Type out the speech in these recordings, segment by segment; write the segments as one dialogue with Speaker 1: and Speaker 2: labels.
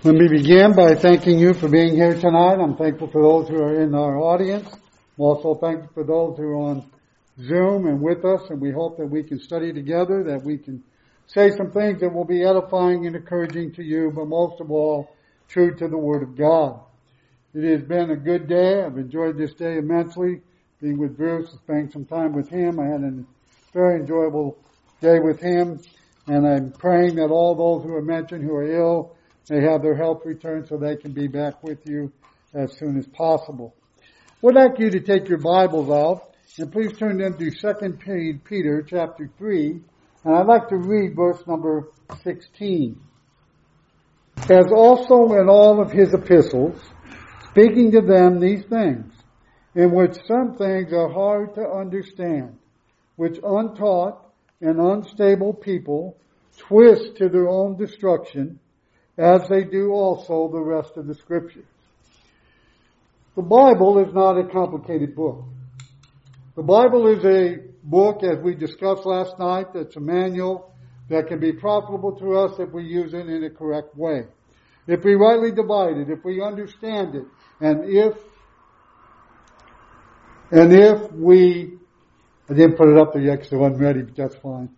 Speaker 1: Let me begin by thanking you for being here tonight. I'm thankful for those who are in our audience. I'm also thankful for those who are on Zoom and with us, and we hope that we can study together, that we can say some things that will be edifying and encouraging to you, but most of all, true to the Word of God. It has been a good day. I've enjoyed this day immensely, being with Bruce, spending some time with him. I had a very enjoyable day with him, and I'm praying that all those who are mentioned who are ill may have their health returned so they can be back with you as soon as possible. We'd like you to take your Bibles out and please turn them to 2 Peter chapter 3, and I'd like to read verse number 16. As also in all of his epistles, speaking to them these things, in which some things are hard to understand, which untaught and unstable people twist to their own destruction, as they do also the rest of the Scriptures. The Bible is not a complicated book. The Bible is a book, as we discussed last night, that's a manual that can be profitable to us if we use it in a correct way. If we rightly divide it, if we understand it, and if we, I didn't put it up there yet because I wasn't ready, but that's fine.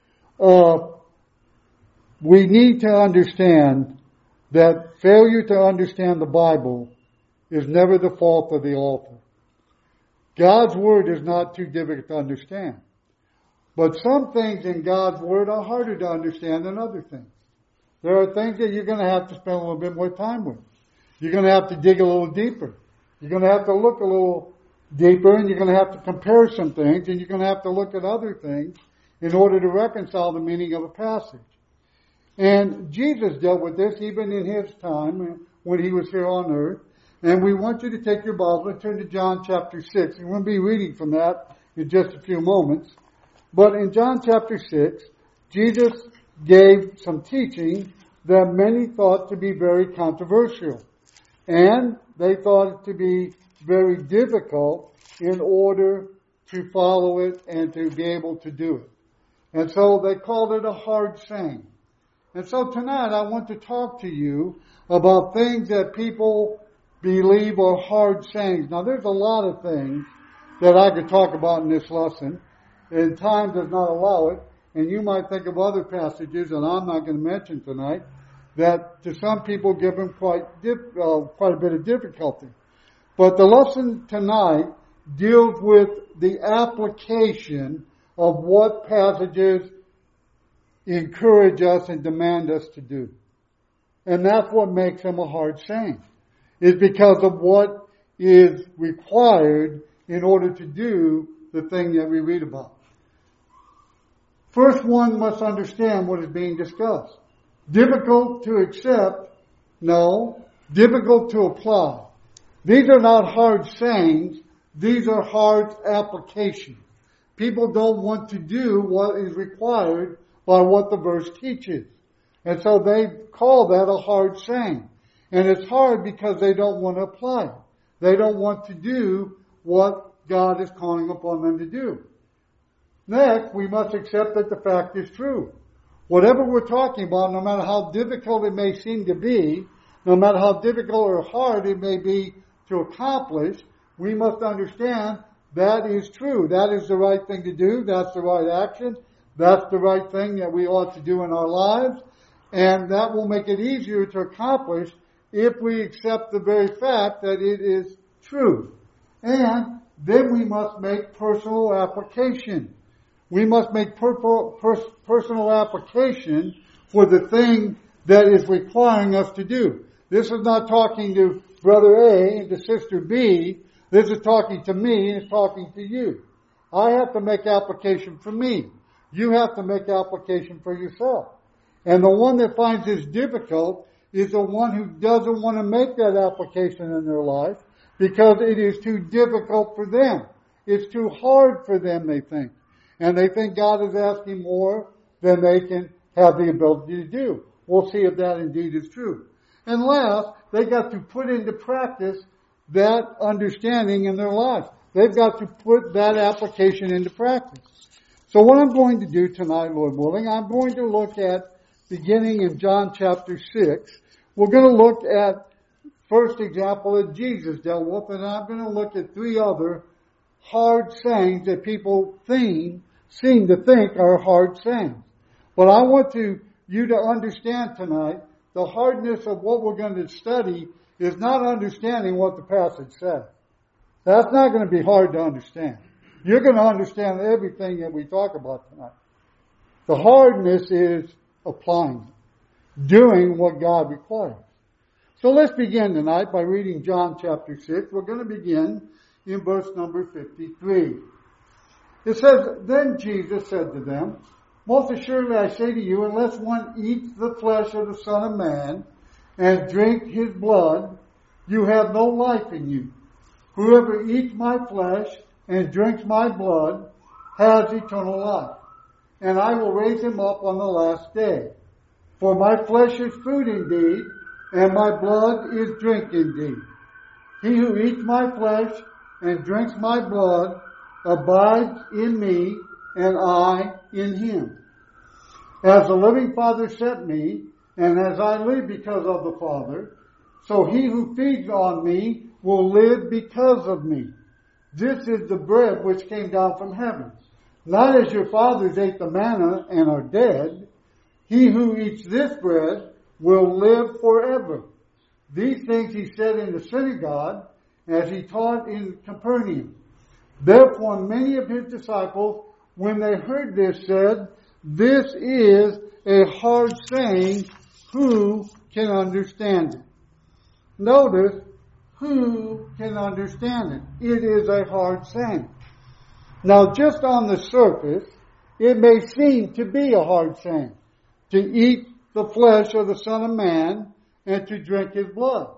Speaker 1: We need to understand that failure to understand the Bible is never the fault of the author. God's Word is not too difficult to understand. But some things in God's Word are harder to understand than other things. There are things that you're going to have to spend a little bit more time with. You're going to have to dig a little deeper. You're going to have to look a little deeper, and you're going to have to compare some things, and you're going to have to look at other things in order to reconcile the meaning of a passage. And Jesus dealt with this even in his time when he was here on earth. And we want you to take your Bible and turn to John chapter 6. And we'll be reading from that in just a few moments. But in John chapter 6, Jesus gave some teaching that many thought to be very controversial. And they thought it to be very difficult in order to follow it and to be able to do it. And so they called it a hard saying. And so tonight I want to talk to you about things that people believe are hard sayings. Now there's a lot of things that I could talk about in this lesson, and time does not allow it. And you might think of other passages that I'm not going to mention tonight that to some people give them quite a bit of difficulty. But the lesson tonight deals with the application of what passages encourage us and demand us to do. And that's what makes them a hard saying, is because of what is required in order to do the thing that we read about. First, one must understand what is being discussed. Difficult to accept? No. Difficult to apply. These are not hard sayings. These are hard applications. People don't want to do what is required by what the verse teaches. And so they call that a hard saying. And it's hard because they don't want to apply it. They don't want to do what God is calling upon them to do. Next, we must accept that the fact is true. Whatever we're talking about, no matter how difficult it may seem to be, no matter how difficult or hard it may be to accomplish, we must understand that is true. That is the right thing to do. That's the right action. That's the right thing that we ought to do in our lives. And that will make it easier to accomplish if we accept the very fact that it is true. And then we must make personal application. We must make personal application for the thing that is requiring us to do. This is not talking to brother A and to sister B. This is talking to me and it's talking to you. I have to make application for me. You have to make application for yourself. And the one that finds this difficult is the one who doesn't want to make that application in their life because it is too difficult for them. It's too hard for them, they think. And they think God is asking more than they can have the ability to do. We'll see if that indeed is true. And last, they got to put into practice that understanding in their lives. They've got to put that application into practice. So what I'm going to do tonight, Lord willing, I'm going to look at beginning in John chapter 6, we're going to look at first example that Jesus dealt with, and I'm going to look at 3 other hard sayings that people seem to think are hard sayings. But I want you to understand tonight the hardness of what we're going to study is not understanding what the passage says. That's not going to be hard to understand. You're going to understand everything that we talk about tonight. The hardness is applying it, doing what God requires. So let's begin tonight by reading John chapter 6. We're going to begin in verse number 53. It says, Then Jesus said to them, Most assuredly I say to you, unless one eats the flesh of the Son of Man and drink his blood, you have no life in you. Whoever eats my flesh and drinks my blood has eternal life, and I will raise him up on the last day. For my flesh is food indeed, and my blood is drink indeed. He who eats my flesh and drinks my blood abides in me, and I in him. As the living Father sent me, and as I live because of the Father, so he who feeds on me will live because of me. This is the bread which came down from heaven. Not as your fathers ate the manna and are dead. He who eats this bread will live forever. These things he said in the synagogue as he taught in Capernaum. Therefore many of his disciples, when they heard this, said, This is a hard saying. Who can understand it? Notice, who can understand it? It is a hard saying. Now, just on the surface, it may seem to be a hard saying to eat the flesh of the Son of Man and to drink his blood.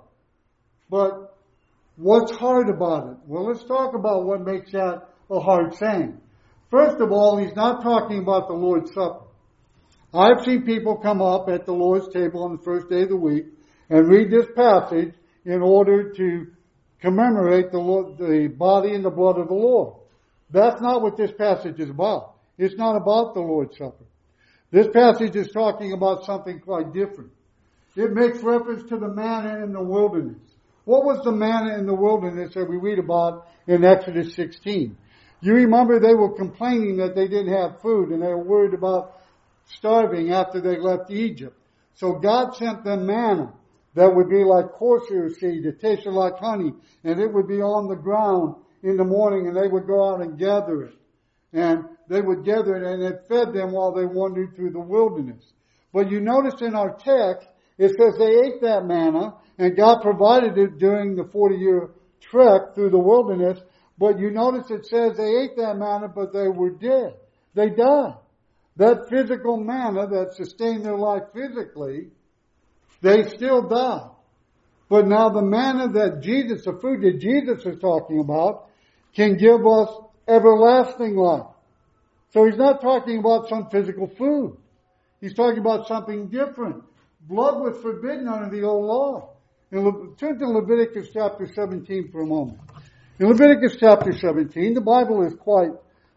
Speaker 1: But what's hard about it? Well, let's talk about what makes that a hard saying. First of all, he's not talking about the Lord's Supper. I've seen people come up at the Lord's table on the first day of the week and read this passage in order to commemorate the body and the blood of the Lord. That's not what this passage is about. It's not about the Lord's Supper. This passage is talking about something quite different. It makes reference to the manna in the wilderness. What was the manna in the wilderness that we read about in Exodus 16? You remember they were complaining that they didn't have food and they were worried about starving after they left Egypt. So God sent them manna that would be like horsehair seed, it tasted like honey, and it would be on the ground in the morning, and they would go out and gather it. And they would gather it, and it fed them while they wandered through the wilderness. But you notice in our text, it says they ate that manna, and God provided it during the 40-year trek through the wilderness. But you notice it says they ate that manna, but they were dead. They died. That physical manna that sustained their life physically, they still died. But now the manna that Jesus, the food that Jesus is talking about, can give us everlasting life. So he's not talking about some physical food. He's talking about something different. Blood was forbidden under the old law. Turn to Leviticus chapter 17 for a moment. In Leviticus chapter 17, the Bible is quite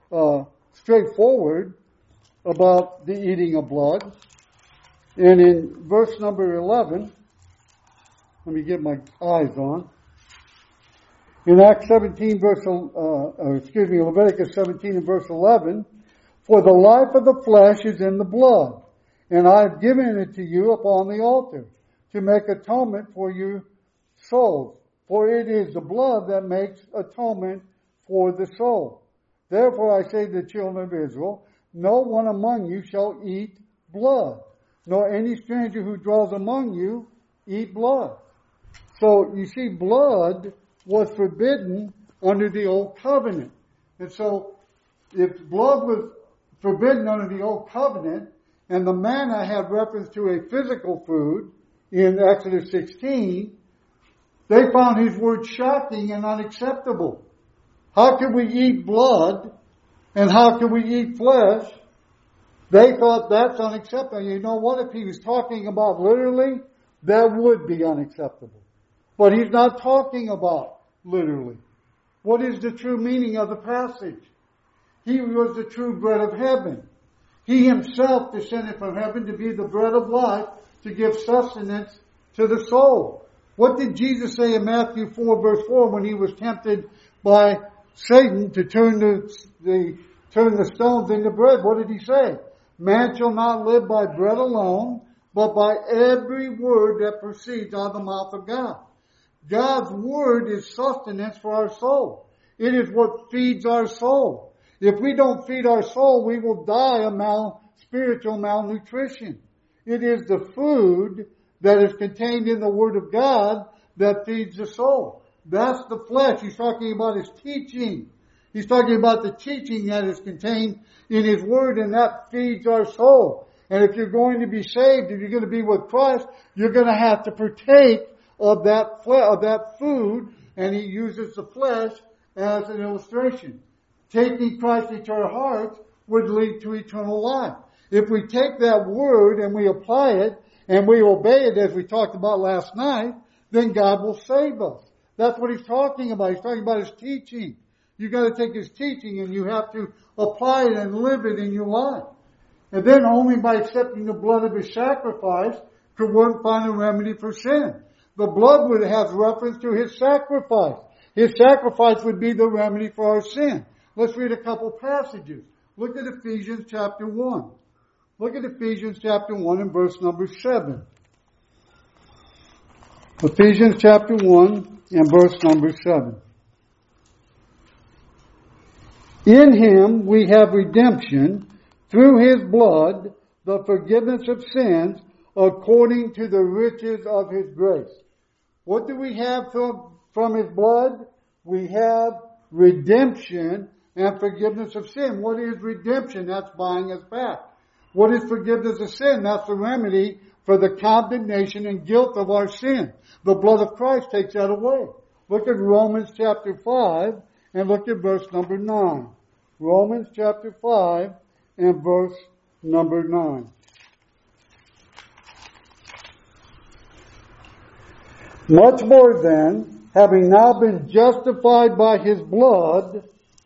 Speaker 1: straightforward about the eating of blood. And in verse number 11, let me get my eyes on. In Leviticus 17 and verse 11, For the life of the flesh is in the blood, and I have given it to you upon the altar, to make atonement for your souls. For it is the blood that makes atonement for the soul. Therefore I say to the children of Israel, no one among you shall eat blood, nor any stranger who dwells among you eat blood. So you see, blood was forbidden under the old covenant. And so if blood was forbidden under the old covenant, and the manna had reference to a physical food in Exodus 16, they found his word shocking and unacceptable. How can we eat blood and how can we eat flesh? They thought that's unacceptable. You know what? If he was talking about literally, that would be unacceptable. But he's not talking about literally. What is the true meaning of the passage? He was the true bread of heaven. He himself descended from heaven to be the bread of life, to give sustenance to the soul. What did Jesus say in Matthew 4 verse 4 when he was tempted by Satan to turn the stones into bread? What did he say? Man shall not live by bread alone, but by every word that proceeds out of the mouth of God. God's word is sustenance for our soul. It is what feeds our soul. If we don't feed our soul, we will die of spiritual malnutrition. It is the food that is contained in the Word of God that feeds the soul. That's the flesh. He's talking about His teaching. He's talking about the teaching that is contained in His Word, and that feeds our soul. And if you're going to be saved, if you're going to be with Christ, you're going to have to partake of that food, and He uses the flesh as an illustration. Taking Christ into our hearts would lead to eternal life. If we take that word and we apply it and we obey it as we talked about last night, then God will save us. That's what He's talking about. He's talking about His teaching. You've got to take His teaching and you have to apply it and live it in your life. And then only by accepting the blood of His sacrifice could one find a remedy for sin. The blood would have reference to His sacrifice. His sacrifice would be the remedy for our sin. Let's read a couple passages. Look at Ephesians chapter 1. Look at Ephesians chapter 1 and verse number 7. Ephesians chapter 1 and verse number 7. In Him we have redemption through His blood, the forgiveness of sins, according to the riches of His grace. What do we have from His blood? We have redemption and forgiveness of sin. What is redemption? That's buying us back. What is forgiveness of sin? That's the remedy for the condemnation and guilt of our sin. The blood of Christ takes that away. Look at Romans chapter 5 and look at verse number 9. Romans chapter 5 and verse number 9. Much more then, having now been justified by His blood,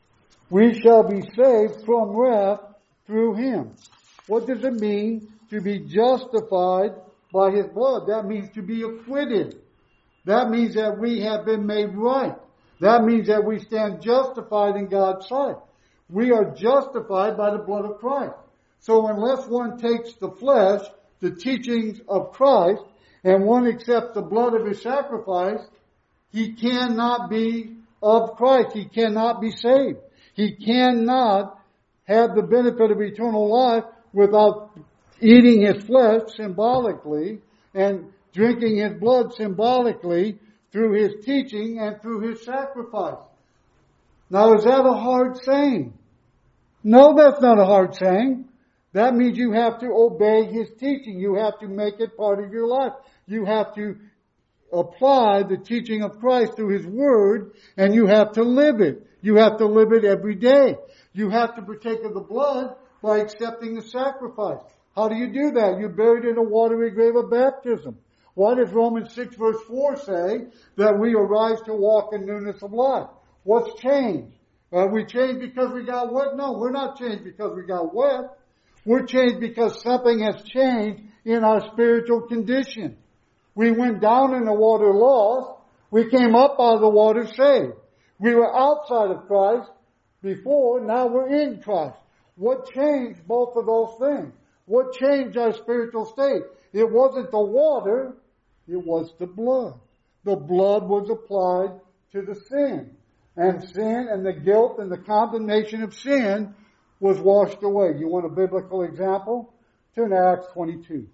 Speaker 1: we shall be saved from wrath through Him. What does it mean to be justified by His blood? That means to be acquitted. That means that we have been made right. That means that we stand justified in God's sight. We are justified by the blood of Christ. So unless one takes the flesh, the teachings of Christ, and one accepts the blood of His sacrifice, he cannot be of Christ. He cannot be saved. He cannot have the benefit of eternal life without eating His flesh symbolically and drinking His blood symbolically through His teaching and through His sacrifice. Now, is that a hard saying? No, that's not a hard saying. That means you have to obey His teaching. You have to make it part of your life. You have to apply the teaching of Christ through His Word, and you have to live it. You have to live it every day. You have to partake of the blood by accepting the sacrifice. How do you do that? You're buried in a watery grave of baptism. Why does Romans 6 verse 4 say that we arise to walk in newness of life? What's changed? We changed because we got wet? No, we're not changed because we got wet. We're changed because something has changed in our spiritual condition. We went down in the water lost. We came up out of the water saved. We were outside of Christ before. Now we're in Christ. What changed both of those things? What changed our spiritual state? It wasn't the water. It was the blood. The blood was applied to the sin. And sin and the guilt and the condemnation of sin was washed away. You want a biblical example? Turn to Acts 22.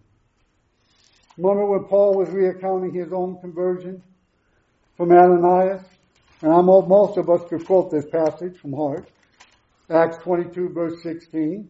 Speaker 1: Remember when Paul was recounting his own conversion from Ananias? And most of us could quote this passage from heart. Acts 22 verse 16.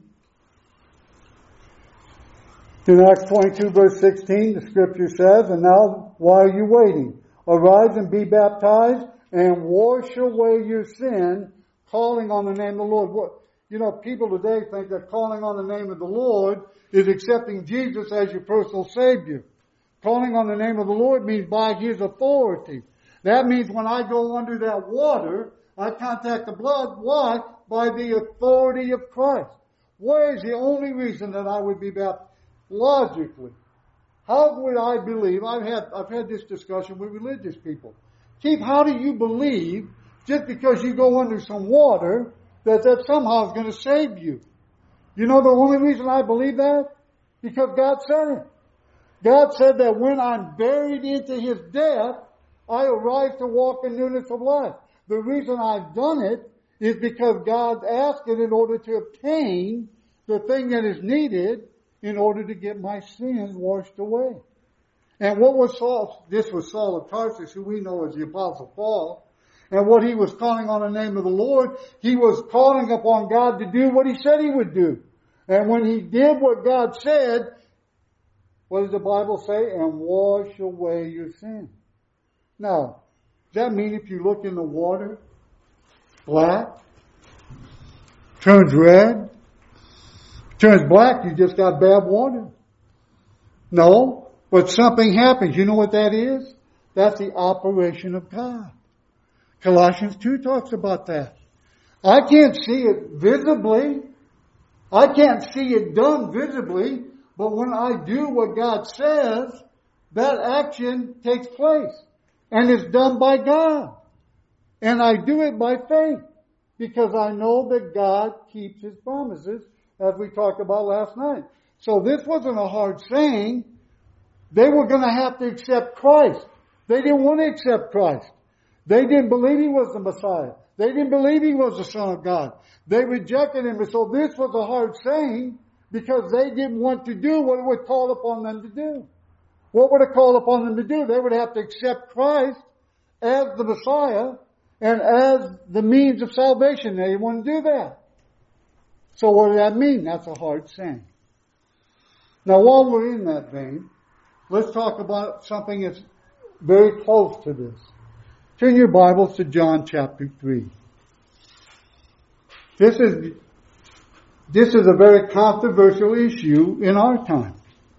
Speaker 1: In Acts 22 verse 16, the scripture says, and now, why are you waiting? Arise and be baptized and wash away your sin, calling on the name of the Lord. People today think that calling on the name of the Lord is accepting Jesus as your personal Savior. Calling on the name of the Lord means by His authority. That means when I go under that water, I contact the blood. Why? By the authority of Christ. Where is the only reason that I would be baptized? Logically. How would I believe? I've had this discussion with religious people. Keith, how do you believe just because you go under some water that somehow is going to save you? You know the only reason I believe that? Because God said it. God said that when I'm buried into His death, I arise to walk in newness of life. The reason I've done it is because God asked it in order to obtain the thing that is needed in order to get my sins washed away. And what was Saul? This was Saul of Tarsus, who we know as the Apostle Paul. And what he was calling on the name of the Lord, he was calling upon God to do what He said He would do. And when he did what God said, what does the Bible say? And wash away your sin. Now, does that mean if you look in the water, black, turns red, turns black, you just got bad water? No, but something happens. You know what that is? That's the operation of God. Colossians 2 talks about that. I can't see it visibly. I can't see it done visibly, but when I do what God says, that action takes place. And it's done by God. And I do it by faith. Because I know that God keeps His promises, as we talked about last night. So this wasn't a hard saying. They were going to have to accept Christ. They didn't want to accept Christ. They didn't believe He was the Messiah. They didn't believe He was the Son of God. They rejected Him. And so this was a hard saying because they didn't want to do what it would call upon them to do. What would it call upon them to do? They would have to accept Christ as the Messiah and as the means of salvation. They didn't want to do that. So what does that mean? That's a hard saying. Now while we're in that vein, let's talk about something that's very close to this. Turn your Bibles to John chapter 3. This is a very controversial issue in our time.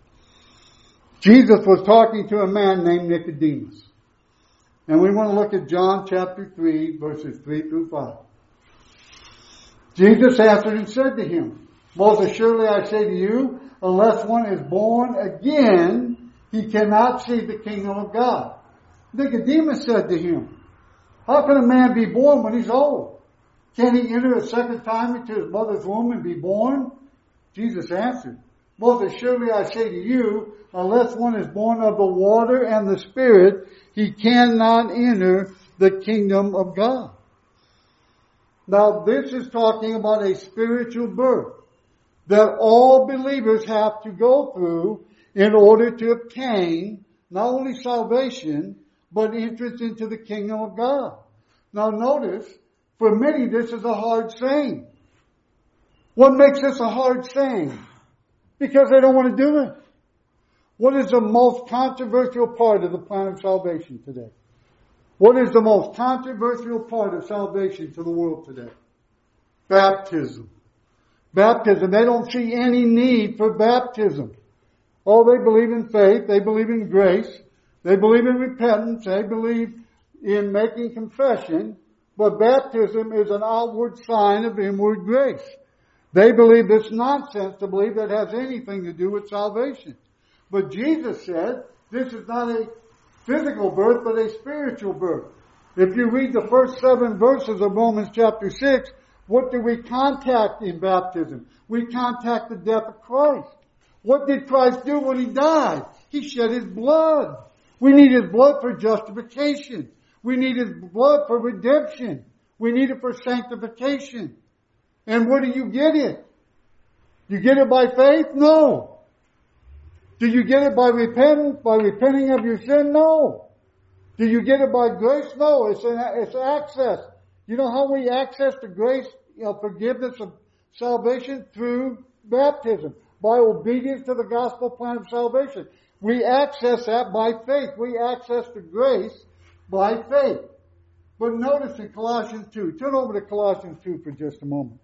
Speaker 1: Jesus was talking to a man named Nicodemus. And we want to look at John chapter 3, verses 3 through 5. Jesus answered and said to him, Most assuredly I say to you, unless one is born again, he cannot see the kingdom of God. Nicodemus said to him, How can a man be born when he's old? Can he enter a second time into his mother's womb and be born? Jesus answered, Most assuredly I say to you, unless one is born of the water and the Spirit, he cannot enter the kingdom of God. Now this is talking about a spiritual birth that all believers have to go through in order to obtain not only salvation, but entrance into the kingdom of God. Now notice, for many this is a hard saying. What makes this a hard saying? Because they don't want to do it. What is the most controversial part of the plan of salvation today? What is the most controversial part of salvation to the world today? Baptism. Baptism. They don't see any need for baptism. Oh, they believe in faith. They believe in grace. They believe in repentance. They believe in making confession. But baptism is an outward sign of inward grace. They believe this nonsense to believe that has anything to do with salvation. But Jesus said this is not a physical birth, but a spiritual birth. If you read the first 7 verses of Romans chapter 6, what do we contact in baptism? We contact the death of Christ. What did Christ do when He died? He shed His blood. We need His blood for justification. We need His blood for redemption. We need it for sanctification. And where do you get it? You get it by faith? No. Do you get it by repentance? By repenting of your sin? No. Do you get it by grace? No. It's access. You know how we access the grace, forgiveness of salvation? Through baptism. By obedience to the gospel plan of salvation. We access that by faith. We access the grace by faith. But notice in Colossians 2. Turn over to Colossians 2 for just a moment.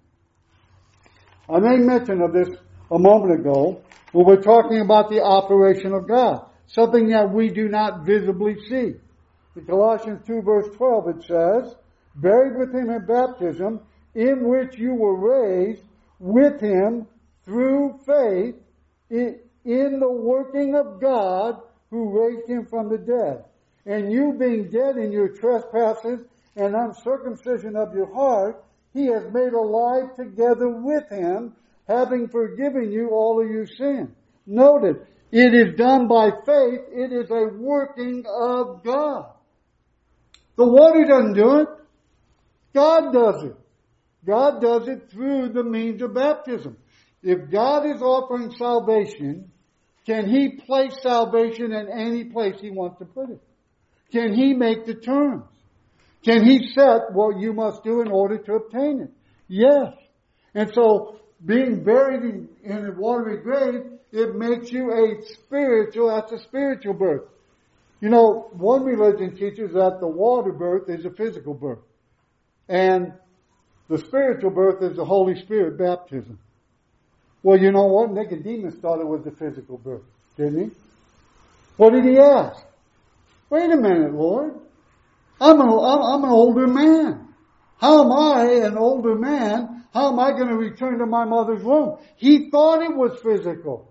Speaker 1: I made mention of this a moment ago when we're talking about the operation of God. Something that we do not visibly see. In Colossians 2 verse 12 it says, Buried with Him in baptism, in which you were raised with Him through faith in the working of God who raised him from the dead. And you being dead in your trespasses and uncircumcision of your heart, he has made alive together with him, having forgiven you all of your sins. Notice, it is done by faith. It is a working of God. The water doesn't do it. God does it. God does it through the means of baptism. If God is offering salvation, can he place salvation in any place he wants to put it? Can he make the terms? Can he set what you must do in order to obtain it? Yes. And so, being buried in a watery grave, it makes you that's a spiritual birth. You know, one religion teaches that the water birth is a physical birth. And the spiritual birth is the Holy Spirit baptism. Well, you know what? Nicodemus thought it was the physical birth, didn't he? What did he ask? Wait a minute, Lord. I'm an older man. How am I, an older man, how am I going to return to my mother's womb? He thought it was physical.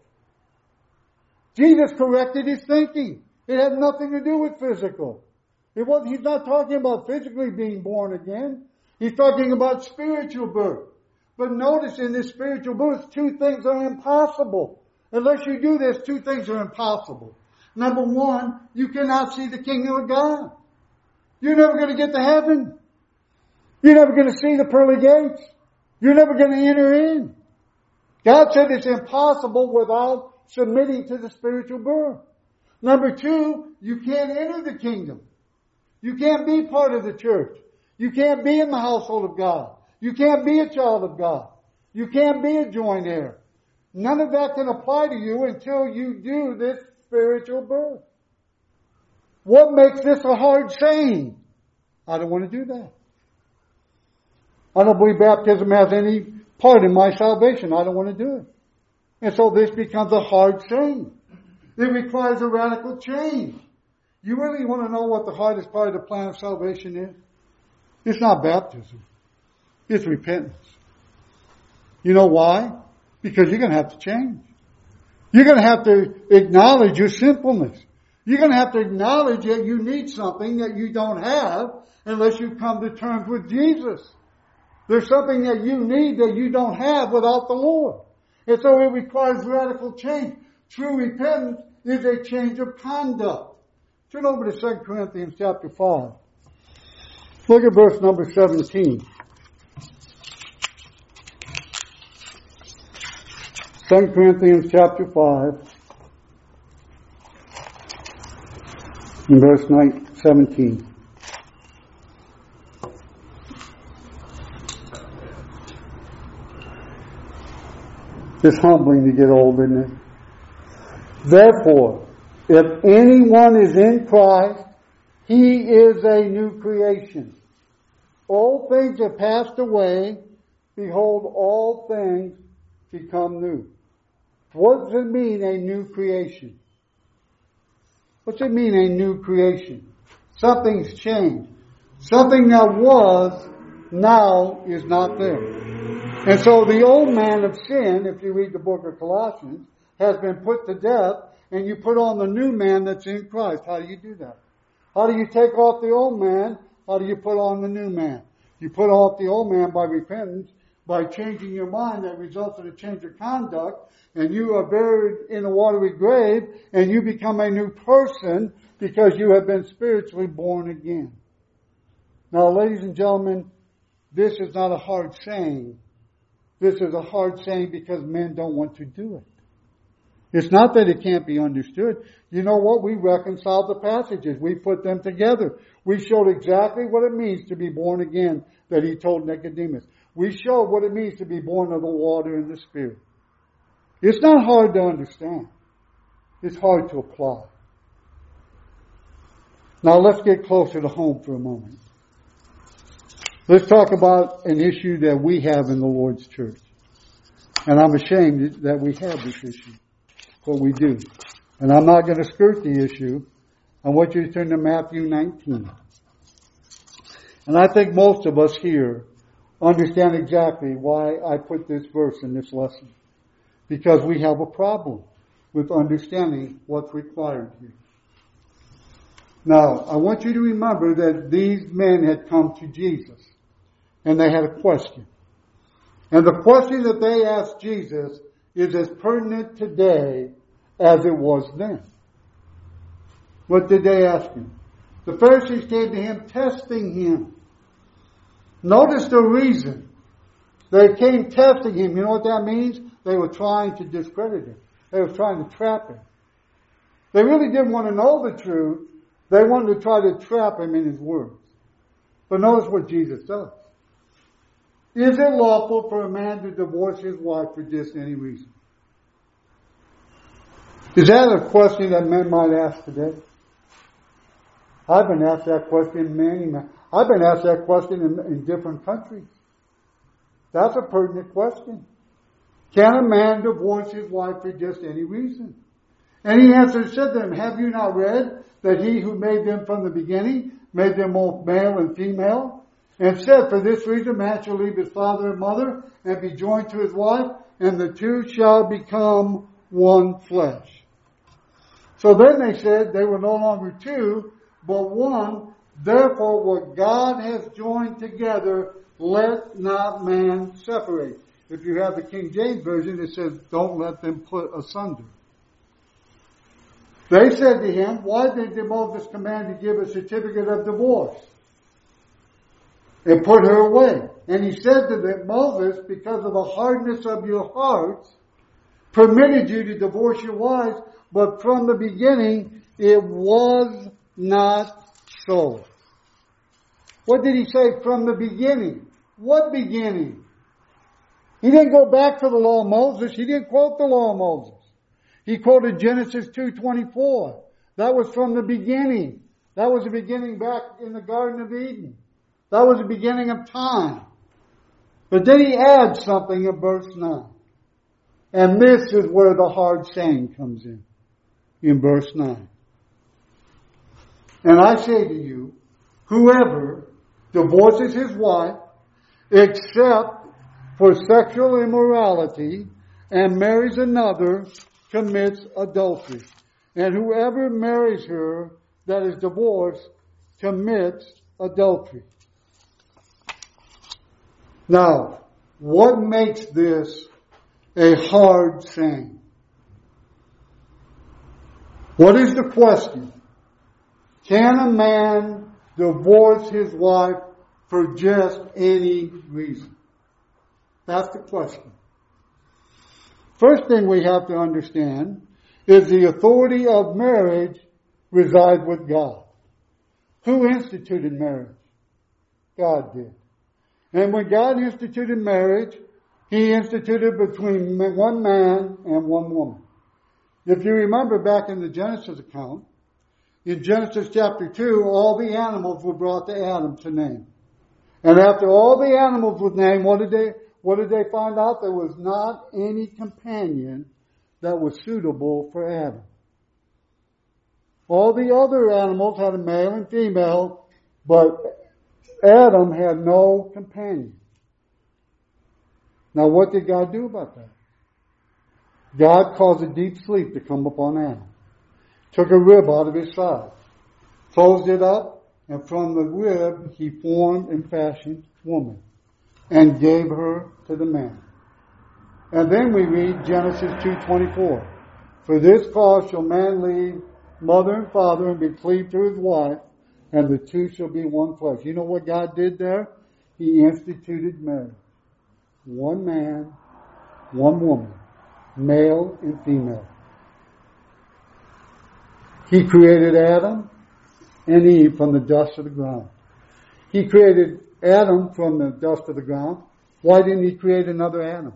Speaker 1: Jesus corrected his thinking. It had nothing to do with physical. He's not talking about physically being born again. He's talking about spiritual birth. But notice in this spiritual birth, two things are impossible. Unless you do this, two things are impossible. Number one, you cannot see the kingdom of God. You're never going to get to heaven. You're never going to see the pearly gates. You're never going to enter in. God said it's impossible without submitting to the spiritual birth. Number two, you can't enter the kingdom. You can't be part of the church. You can't be in the household of God. You can't be a child of God. You can't be a joint heir. None of that can apply to you until you do this spiritual birth. What makes this a hard saying? I don't want to do that. I don't believe baptism has any part in my salvation. I don't want to do it. And so this becomes a hard saying. It requires a radical change. You really want to know what the hardest part of the plan of salvation is? It's not baptism. It's repentance. You know why? Because you're going to have to change. You're going to have to acknowledge your sinfulness. You're going to have to acknowledge that you need something that you don't have unless you come to terms with Jesus. There's something that you need that you don't have without the Lord. And so it requires radical change. True repentance is a change of conduct. Turn over to 2 Corinthians chapter 5. Look at verse number 17. 2 Corinthians chapter 5 and verse 17. It's humbling to get old, isn't it? Therefore, if anyone is in Christ, he is a new creation. All things have passed away. Behold, all things become new. What does it mean, a new creation? What's it mean, a new creation? Something's changed. Something that was, now is not there. And so the old man of sin, if you read the book of Colossians, has been put to death, and you put on the new man that's in Christ. How do you do that? How do you take off the old man? How do you put on the new man? You put off the old man by repentance, by changing your mind that results in a change of conduct, and you are buried in a watery grave, and you become a new person because you have been spiritually born again. Now, ladies and gentlemen, this is not a hard saying. This is a hard saying because men don't want to do it. It's not that it can't be understood. You know what? We reconciled the passages. We put them together. We showed exactly what it means to be born again that he told Nicodemus. We showed what it means to be born of the water and the Spirit. It's not hard to understand. It's hard to apply. Now let's get closer to home for a moment. Let's talk about an issue that we have in the Lord's church. And I'm ashamed that we have this issue. But we do. And I'm not going to skirt the issue. I want you to turn to Matthew 19. And I think most of us here understand exactly why I put this verse in this lesson. Because we have a problem. with understanding what's required here. Now, I want you to remember that these men had come to Jesus, and they had a question. And the question that they asked Jesus is as pertinent today as it was then. What did they ask him? The Pharisees came to him testing him. Notice the reason. They came testing him. You know what that means? They were trying to discredit him. They were trying to trap him. They really didn't want to know the truth. They wanted to try to trap him in his words. But notice what Jesus does. Is it lawful for a man to divorce his wife for just any reason? Is that a question that men might ask today? I've been asked that question I've been asked that question in different countries. That's a pertinent question. Can a man divorce his wife for just any reason? And he answered, said to them, have you not read that he who made them from the beginning made them both male and female? And said, for this reason man shall leave his father and mother and be joined to his wife, and the two shall become one flesh. So then they said they were no longer two, but one. Therefore what God has joined together, let not man separate. If you have the King James Version, it says, don't let them put asunder. They said to him, why did Moses command to give a certificate of divorce and put her away? And he said to them, Moses, because of the hardness of your hearts, permitted you to divorce your wives, but from the beginning it was not so. What did he say from the beginning? What beginning? He didn't go back to the law of Moses. He didn't quote the law of Moses. He quoted Genesis 2:24. That was from the beginning. That was the beginning back in the Garden of Eden. That was the beginning of time. But then he adds something in verse 9. And this is where the hard saying comes in verse 9. And I say to you, whoever divorces his wife, except for sexual immorality, and marries another, commits adultery. And whoever marries her that is divorced commits adultery. Now, what makes this a hard saying? What is the question? Can a man divorce his wife for just any reason? That's the question. First thing we have to understand is the authority of marriage resides with God. Who instituted marriage? God did. And when God instituted marriage, He instituted between one man and one woman. If you remember back in the Genesis account, in Genesis chapter 2, all the animals were brought to Adam to name. And after all the animals were named, what did they find out? There was not any companion that was suitable for Adam. All the other animals had a male and female, but Adam had no companion. Now what did God do about that? God caused a deep sleep to come upon Adam. Took a rib out of his side. Closed it up, and from the rib he formed and fashioned woman. And gave her to the man. And then we read Genesis 2:24. For this cause shall man leave mother and father and be cleaved to his wife, and the two shall be one flesh. You know what God did there? He instituted marriage. One man, one woman, male and female. He created Adam and Eve from the dust of the ground. He created Adam from the dust of the ground. Why didn't He create another Adam?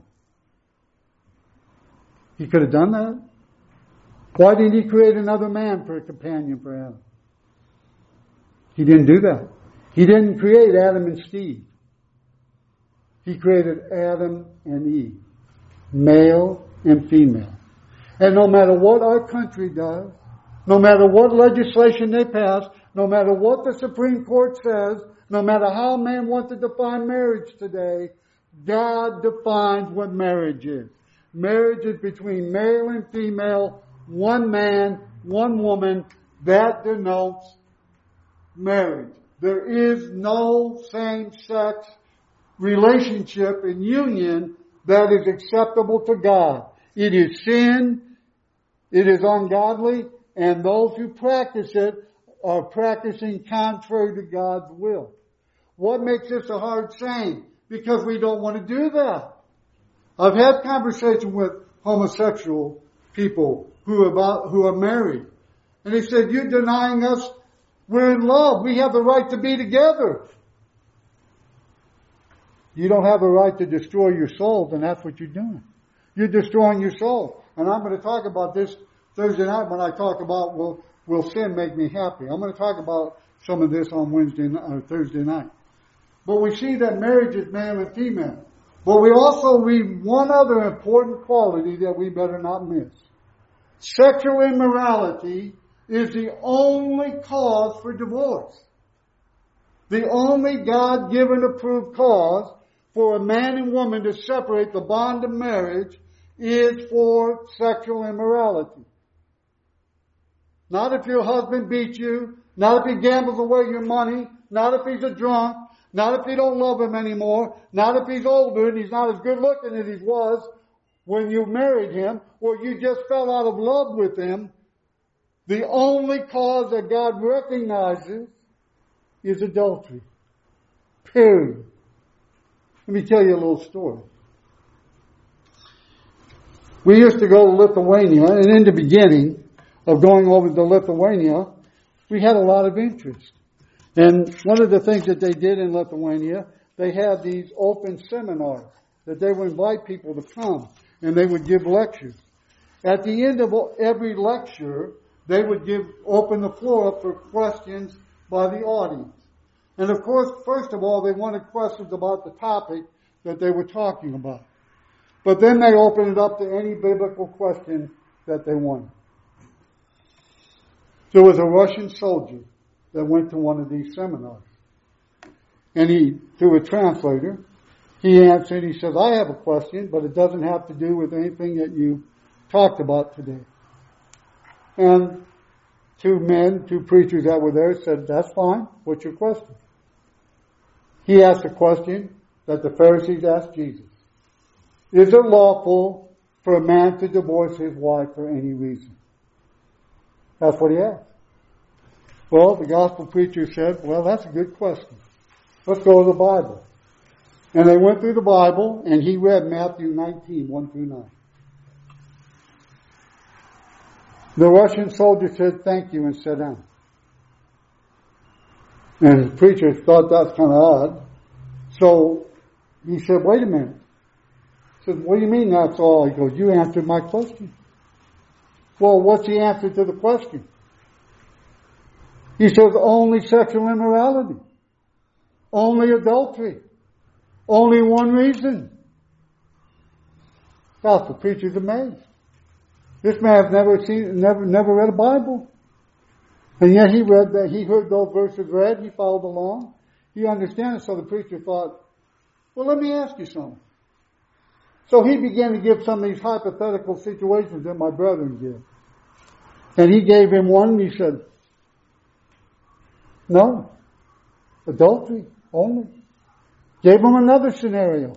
Speaker 1: He could have done that. Why didn't He create another man for a companion for Adam? He didn't do that. He didn't create Adam and Steve. He created Adam and Eve, male and female. And no matter what our country does, no matter what legislation they pass, no matter what the Supreme Court says, no matter how men want to define marriage today, God defines what marriage is. Marriage is between male and female, one man, one woman, that denotes marriage. There is no same-sex relationship and union that is acceptable to God. It is sin, it is ungodly, and those who practice it are practicing contrary to God's will. What makes this a hard saying? Because we don't want to do that. I've had conversations with homosexual people who are married. And they said, you're denying us, we're in love, we have the right to be together. You don't have a right to destroy your soul, then that's what you're doing. You're destroying your soul. And I'm going to talk about this Thursday night when I talk about will sin make me happy. I'm going to talk about some of this on Thursday night. But we see that marriage is male and female. But we also read one other important quality that we better not miss. Sexual immorality is the only cause for divorce. The only God-given approved cause for a man and woman to separate the bond of marriage is for sexual immorality. Not if your husband beats you, not if he gambles away your money, not if he's a drunk, not if you don't love him anymore, not if he's older and he's not as good looking as he was when you married him, or you just fell out of love with him. The only cause that God recognizes is adultery. Period. Let me tell you a little story. We used to go to Lithuania, and in the beginning of going over to Lithuania, we had a lot of interest. And one of the things that they did in Lithuania, they had these open seminars that they would invite people to come, and they would give lectures. At the end of every lecture, they would open the floor up for questions by the audience. And of course, first of all, they wanted questions about the topic that they were talking about. But then they opened it up to any biblical question that they wanted. There was a Russian soldier that went to one of these seminars. And he, through a translator, he answered, he says, I have a question, but it doesn't have to do with anything that you talked about today. And two preachers that were there said, that's fine. What's your question? He asked a question that the Pharisees asked Jesus. Is it lawful for a man to divorce his wife for any reason? That's what he asked. Well, the gospel preacher said, well, that's a good question. Let's go to the Bible. And they went through the Bible, and he read Matthew 19, 1 through 9. The Russian soldier said, thank you, and sat down. And the preacher thought that's kind of odd. So he said, wait a minute. He said, what do you mean that's all? He goes, you answered my question. Well, what's the answer to the question? He says, only sexual immorality. Only adultery. Only one reason. Gospel preacher's amazed. This man's never read a Bible. And yet he read that, he heard those verses read, he followed along. He understands it, so the preacher thought, well, let me ask you something. So he began to give some of these hypothetical situations that my brethren give. And he gave him one, and he said, no, adultery only. Gave him another scenario.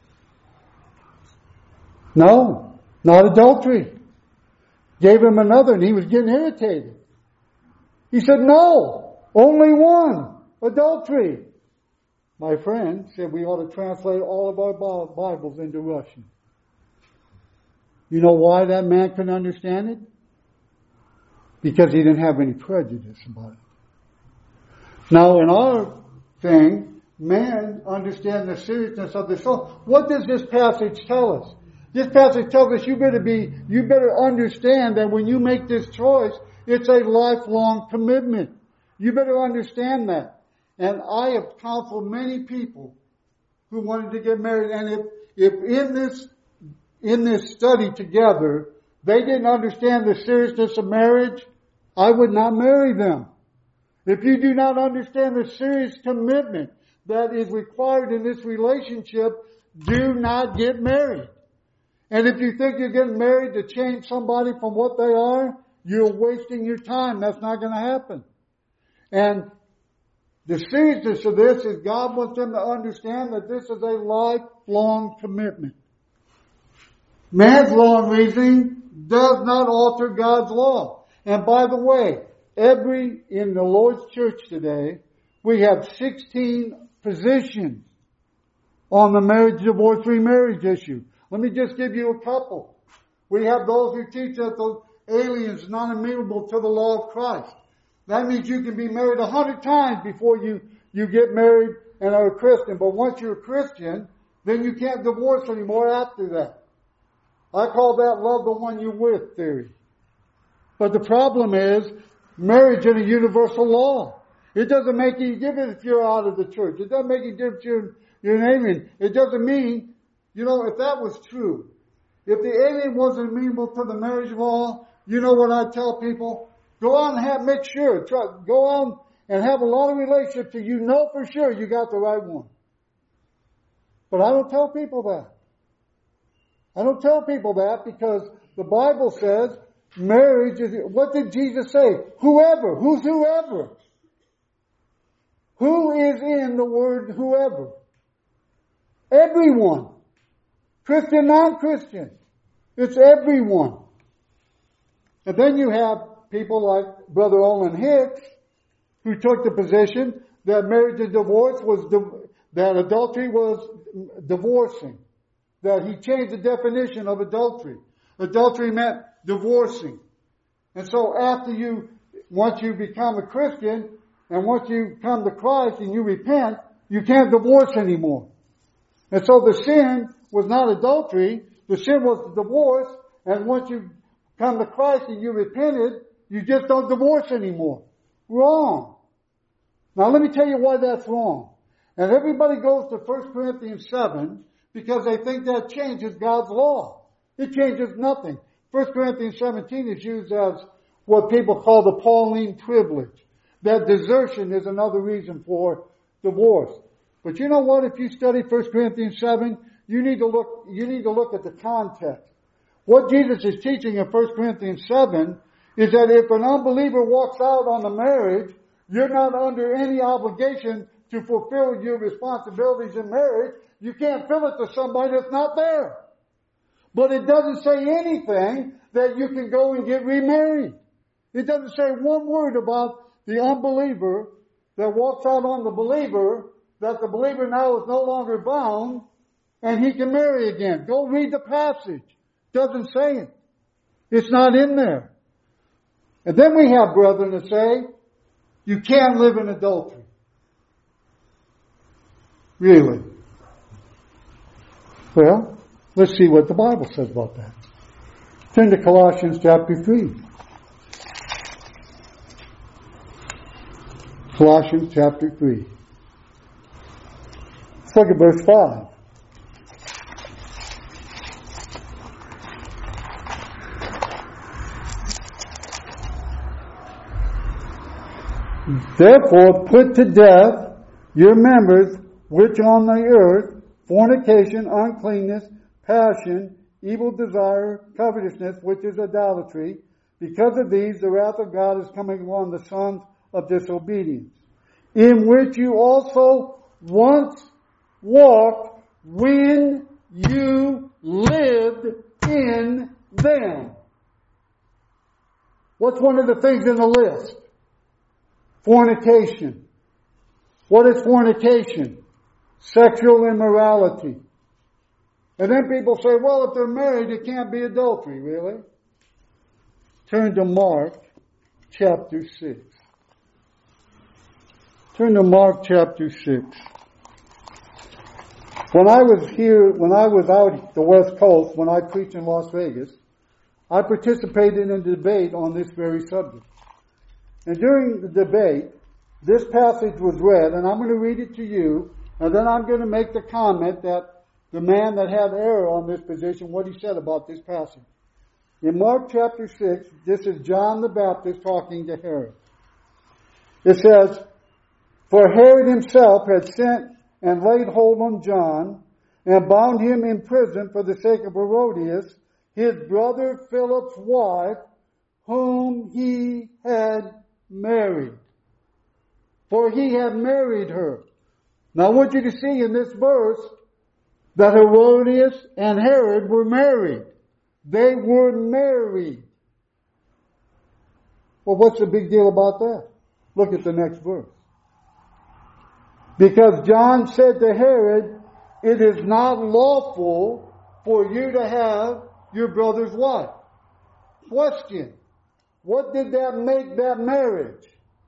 Speaker 1: No, not adultery. Gave him another, and he was getting irritated. He said, no, only one, adultery. My friend said we ought to translate all of our Bibles into Russian. You know why that man couldn't understand it? Because he didn't have any prejudice about it. Now, in our thing, man understands the seriousness of the soul. What does this passage tell us? This passage tells us you better understand that when you make this choice, it's a lifelong commitment. You better understand that. And I have counseled many people who wanted to get married, and if in this study together, they didn't understand the seriousness of marriage, I would not marry them. If you do not understand the serious commitment that is required in this relationship, do not get married. And if you think you're getting married to change somebody from what they are, you're wasting your time. That's not going to happen. And the seriousness of this is God wants them to understand that this is a lifelong commitment. Man's law and reasoning does not alter God's law. And by the way, in the Lord's church today, we have 16 positions on the marriage, divorce, remarriage issue. Let me just give you a couple. We have those who teach that the alien's not amenable to the law of Christ. That means you can be married 100 times before you get married and are a Christian. But once you're a Christian, then you can't divorce anymore after that. I call that love the one you're with theory. But the problem is, marriage is a universal law. It doesn't make any difference if you're out of the church. It doesn't make any difference if you're an alien. It doesn't mean, if that was true, if the alien wasn't amenable to the marriage law, you know what I tell people? Go out and go out and have a lot of relationships till you know for sure you got the right one. But I don't tell people that. I don't tell people that because the Bible says marriage is, what did Jesus say? Whoever. Who's whoever? Who is in the word whoever? Everyone. Christian, non-Christian. It's everyone. And then you have people like Brother Olin Hicks, who took the position that marriage and divorce that adultery was divorcing. That he changed the definition of adultery. Adultery meant divorcing. And so once you become a Christian, and once you come to Christ and you repent, you can't divorce anymore. And so the sin was not adultery, the sin was the divorce, and once you come to Christ and you repented, you just don't divorce anymore. Wrong. Now let me tell you why that's wrong. And everybody goes to 1 Corinthians 7 because they think that changes God's law. It changes nothing. 1 Corinthians 17 is used as what people call the Pauline privilege. That desertion is another reason for divorce. But you know what? If you study 1 Corinthians 7, you need to look at the context. What Jesus is teaching in 1 Corinthians 7 is that if an unbeliever walks out on the marriage, you're not under any obligation to fulfill your responsibilities in marriage. You can't fill it to somebody that's not there. But it doesn't say anything that you can go and get remarried. It doesn't say one word about the unbeliever that walks out on the believer, that the believer now is no longer bound, and he can marry again. Go read the passage. Doesn't say it. It's not in there. And then we have brethren that say, you can't live in adultery. Really? Well, let's see what the Bible says about that. Turn to Colossians chapter 3. Colossians chapter 3. Let's look at verse 5. Therefore put to death your members which on the earth, fornication, uncleanness, passion, evil desire, covetousness, which is idolatry. Because of these, the wrath of God is coming upon the sons of disobedience, in which you also once walked when you lived in them. What's one of the things in the list? Fornication. What is fornication? Sexual immorality. And then people say, well, if they're married, it can't be adultery, really? Turn to Mark chapter 6. Turn to Mark chapter 6. When I was out the West Coast, when I preached in Las Vegas, I participated in a debate on this very subject. And during the debate, this passage was read, and I'm going to read it to you, and then I'm going to make the comment that the man that had error on this position, what he said about this passage. In Mark chapter 6, this is John the Baptist talking to Herod. It says, for Herod himself had sent and laid hold on John and bound him in prison for the sake of Herodias, his brother Philip's wife, whom he had married. For he had married her. Now I want you to see in this verse that Herodias and Herod were married. They were married. Well, what's the big deal about that? Look at the next verse. Because John said to Herod, it is not lawful for you to have your brother's wife. Question. What did that make that marriage?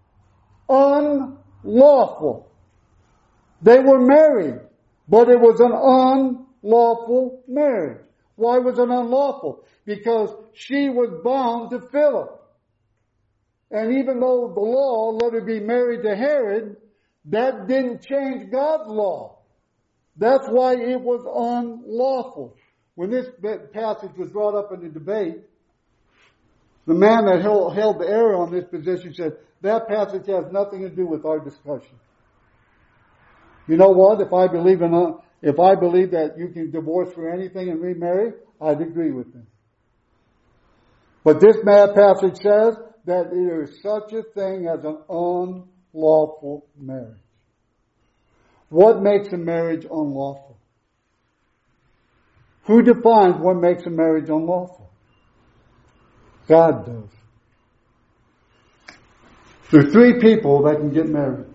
Speaker 1: Unlawful. They were married, but it was an unlawful marriage. Why was it unlawful? Because she was bound to Philip. And even though the law let her be married to Herod, that didn't change God's law. That's why it was unlawful. When this passage was brought up in the debate, the man that held the error on this position said, that passage has nothing to do with our discussion. You know what? If I believe that you can divorce for anything and remarry, I'd agree with him. But this passage says that there is such a thing as an unlawful marriage. What makes a marriage unlawful? Who defines what makes a marriage unlawful? God does. There are three people that can get married.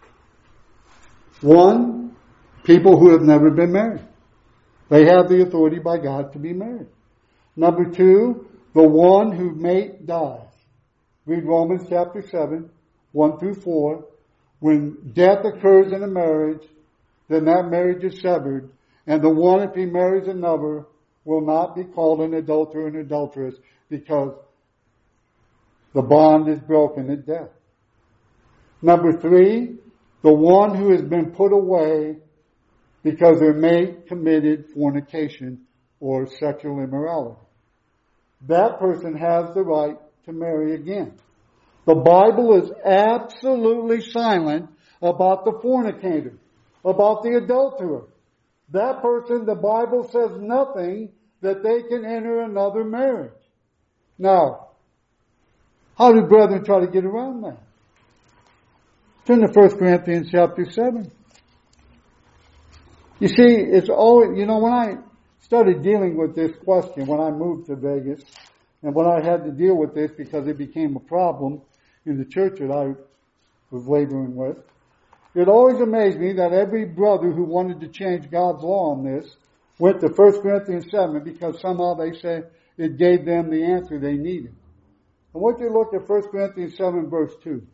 Speaker 1: One, people who have never been married. They have the authority by God to be married. Number two, the one whose mate dies. Read Romans chapter 7, 1 through 4. When death occurs in a marriage, then that marriage is severed. And the one, if he marries another, will not be called an adulterer or an adulteress because the bond is broken at death. Number three, the one who has been put away because their mate committed fornication or sexual immorality. That person has the right to marry again. The Bible is absolutely silent about the fornicator, about the adulterer. That person, the Bible says nothing that they can enter another marriage. Now, how do brethren try to get around that? Turn to 1 Corinthians chapter 7. You see, it's always, when I started dealing with this question, when I moved to Vegas, and when I had to deal with this because it became a problem in the church that I was laboring with, it always amazed me that every brother who wanted to change God's law on this went to 1 Corinthians 7 because somehow they say it gave them the answer they needed. I want you to look at 1 Corinthians 7 verse 2.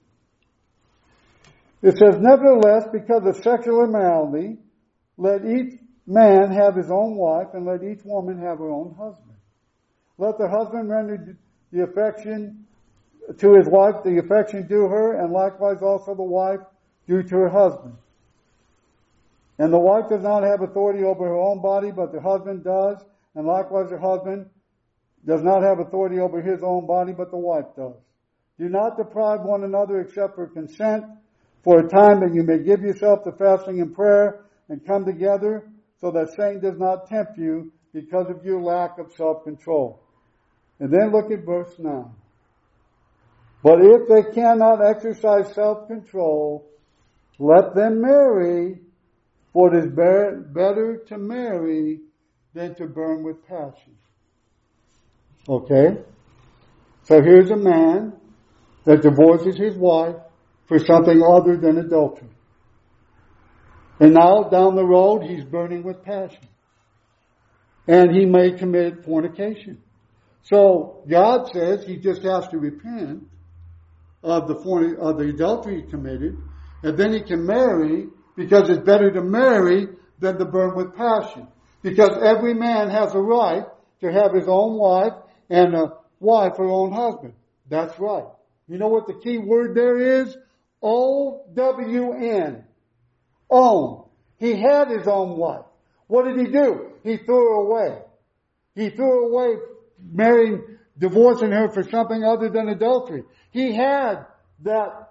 Speaker 1: It says, nevertheless, because of sexual immorality, let each man have his own wife, and let each woman have her own husband. Let the husband render the affection to his wife, the affection due her, and likewise also the wife due to her husband. And the wife does not have authority over her own body, but the husband does, and likewise the husband does not have authority over his own body, but the wife does. Do not deprive one another except for consent, for a time that you may give yourself to fasting and prayer, and come together, so that Satan does not tempt you because of your lack of self-control. And then look at verse 9. But if they cannot exercise self-control, let them marry, for it is better to marry than to burn with passion. Okay? So here's a man that divorces his wife for something other than adultery. And now down the road he's burning with passion. And he may commit fornication. So God says he just has to repent of the adultery he committed, and then he can marry, because it's better to marry than to burn with passion. Because every man has a right to have his own wife and a wife her own husband. That's right. You know what the key word there is? O-W-N. Own. He had his own wife. What did he do? He threw her away. He threw her away, divorcing her for something other than adultery. He had that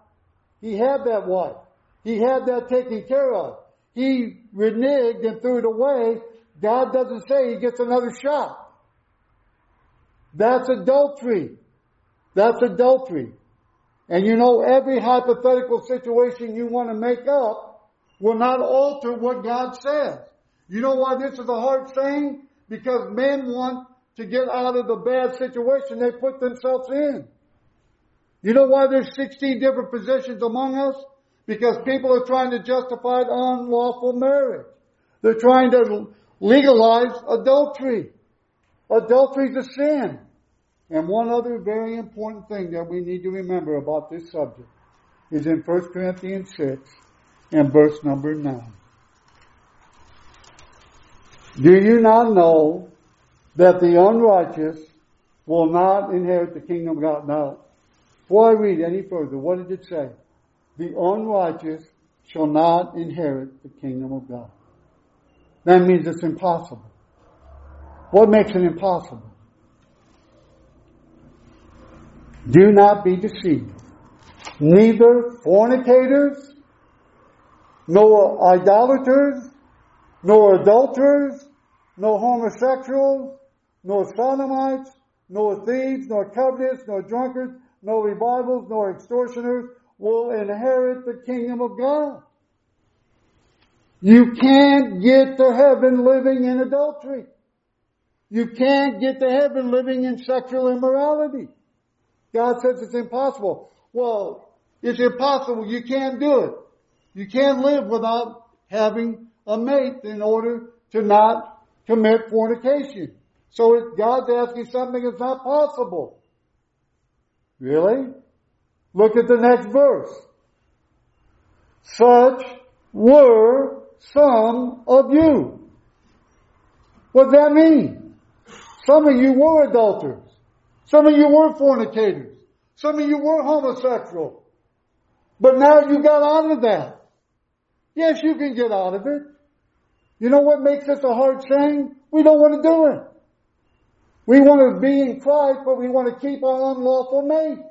Speaker 1: wife. He had that taken care of. He reneged and threw it away God doesn't say he gets another shot. That's adultery. That's adultery. And you know, every hypothetical situation you want to make up will not alter what God says. You know why this is a hard saying? Because men want to get out of the bad situation they put themselves in. You know why there's 16 different positions among us? Because people are trying to justify unlawful marriage. They're trying to legalize adultery. Adultery is a sin. And one other very important thing that we need to remember about this subject is in 1 Corinthians 6 and verse number 9. Do you not know that the unrighteous will not inherit the kingdom of God? Now, before I read any further, what did it say? The unrighteous shall not inherit the kingdom of God. That means it's impossible. What makes it impossible? Do not be deceived. Neither fornicators, nor idolaters, nor adulterers, nor homosexuals, nor sodomites, nor thieves, nor covetous, nor drunkards, nor revivals, nor extortioners will inherit the kingdom of God. You can't get to heaven living in adultery. You can't get to heaven living in sexual immorality. God says it's impossible. Well, it's impossible. You can't do it. You can't live without having a mate in order to not commit fornication. So God's asking something that's not possible. Really? Look at the next verse. Such were some of you. What does that mean? Some of you were adulterers. Some of you were fornicators. Some of you were homosexual. But now you got out of that. Yes, you can get out of it. You know what makes this a hard saying? We don't want to do it. We want to be in Christ, but we want to keep our unlawful mate.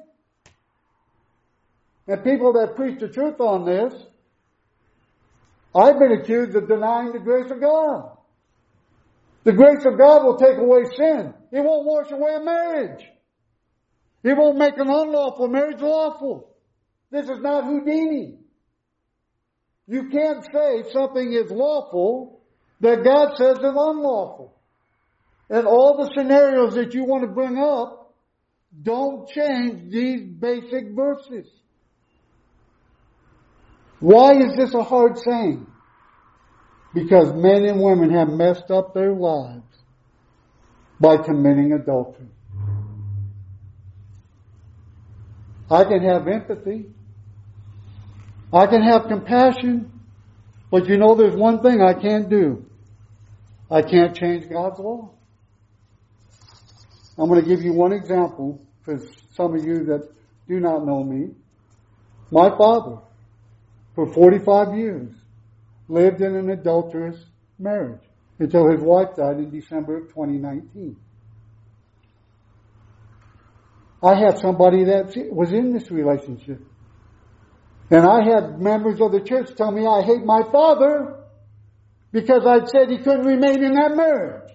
Speaker 1: And people that preach the truth on this, I've been accused of denying the grace of God. The grace of God will take away sin. It won't wash away a marriage. It won't make an unlawful marriage lawful. This is not Houdini. You can't say something is lawful that God says is unlawful. And all the scenarios that you want to bring up don't change these basic verses. Why is this a hard saying? Because men and women have messed up their lives by committing adultery. I can have empathy. I can have compassion. But you know there's one thing I can't do. I can't change God's law. I'm going to give you one example for some of you that do not know me. My father, for 45 years, lived in an adulterous marriage until his wife died in December of 2019. I had somebody that was in this relationship. And I had members of the church tell me I hate my father because I'd said he couldn't remain in that marriage.